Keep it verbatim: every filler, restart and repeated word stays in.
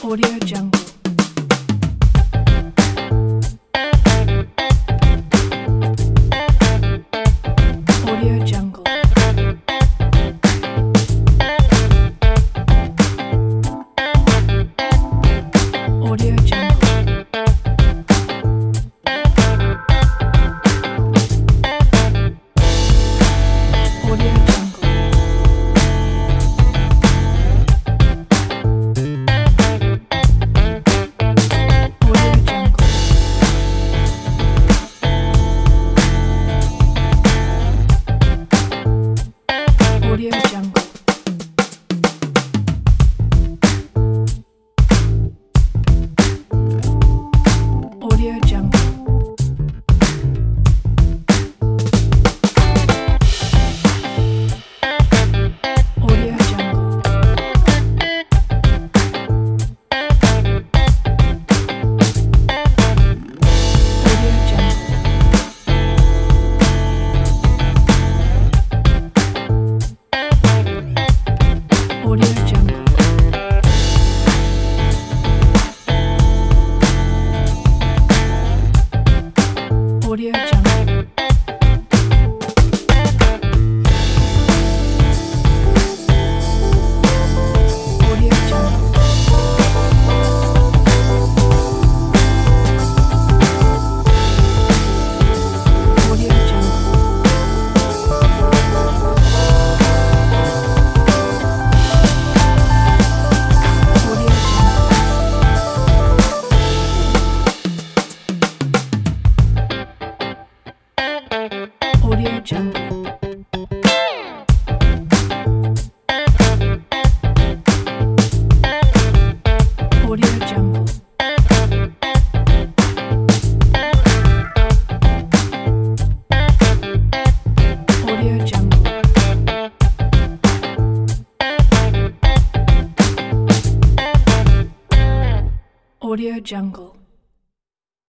Audio Jungle. Audio Jungle. Audio Jungle. Audio Jungle. Audio Jungle. Audio Jungle. Audio Jungle. Audio Jungle. Audio Jungle. Audio Jungle. Audio Jungle. Audio Jungle. Audio Jungle. Audio Jungle. Audio Jungle.